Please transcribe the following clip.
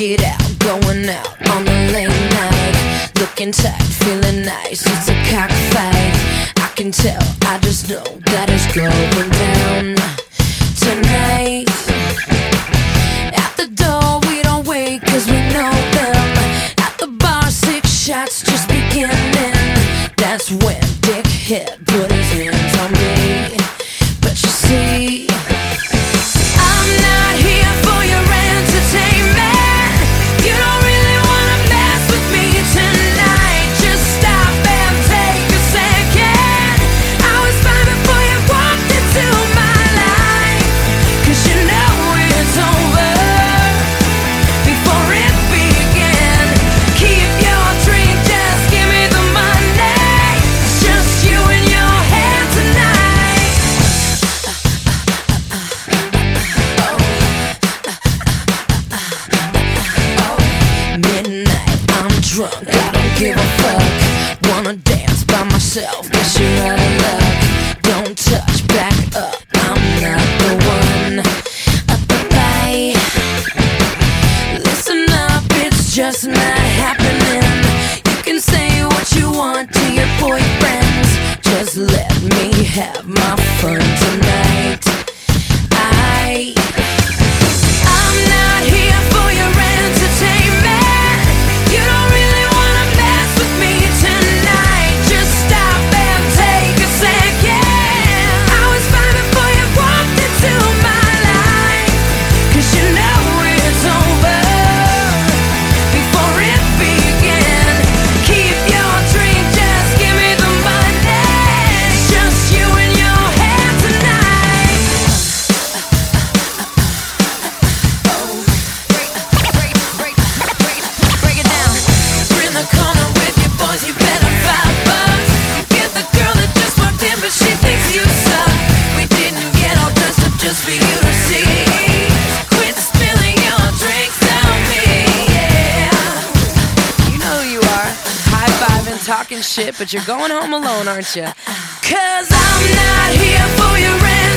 it out, going out on the late night, looking tight, feeling nice. It's a cockfight. I can tell, I just know that it's going down tonight. At the door we don't wait 'cause we know them. At the bar 6 shots just beginning. That's when Dickhead put his hands on me. But you see, I'm not here for your entertainment. You don't really wanna mess with me tonight. Just stop and take a second. I was fine before you walked into my life, 'cause you know it's over before it began. Keep your drink, just give me the money. It's just you and your hand tonight. Midnight, I'm drunk, I don't give a fuck. Wanna dance by myself, guess you're out of luck. Don't touch, back up, I'm not the one. Bye. Listen up, it's just not happening. You can say what you want to your boyfriends. Just let me have my fun tonight. I'm not here for your entertainment. You don't really wanna mess with me tonight. Just stop and take a second. I was fine before you walked into my life, 'cause you know it's over before it began. Keep your drink, just give me the money. It's just you and your hand tonight. Break it down. We're in the corner with your boys, you better fight bucks. You get the girl that just walked in, but she thinks you suck. We didn't get all dressed up just for you to see. Quit spilling your drinks on me, yeah. You know who you are, high-fiving, talking shit, but you're going home alone, aren't you? 'Cause I'm not here for your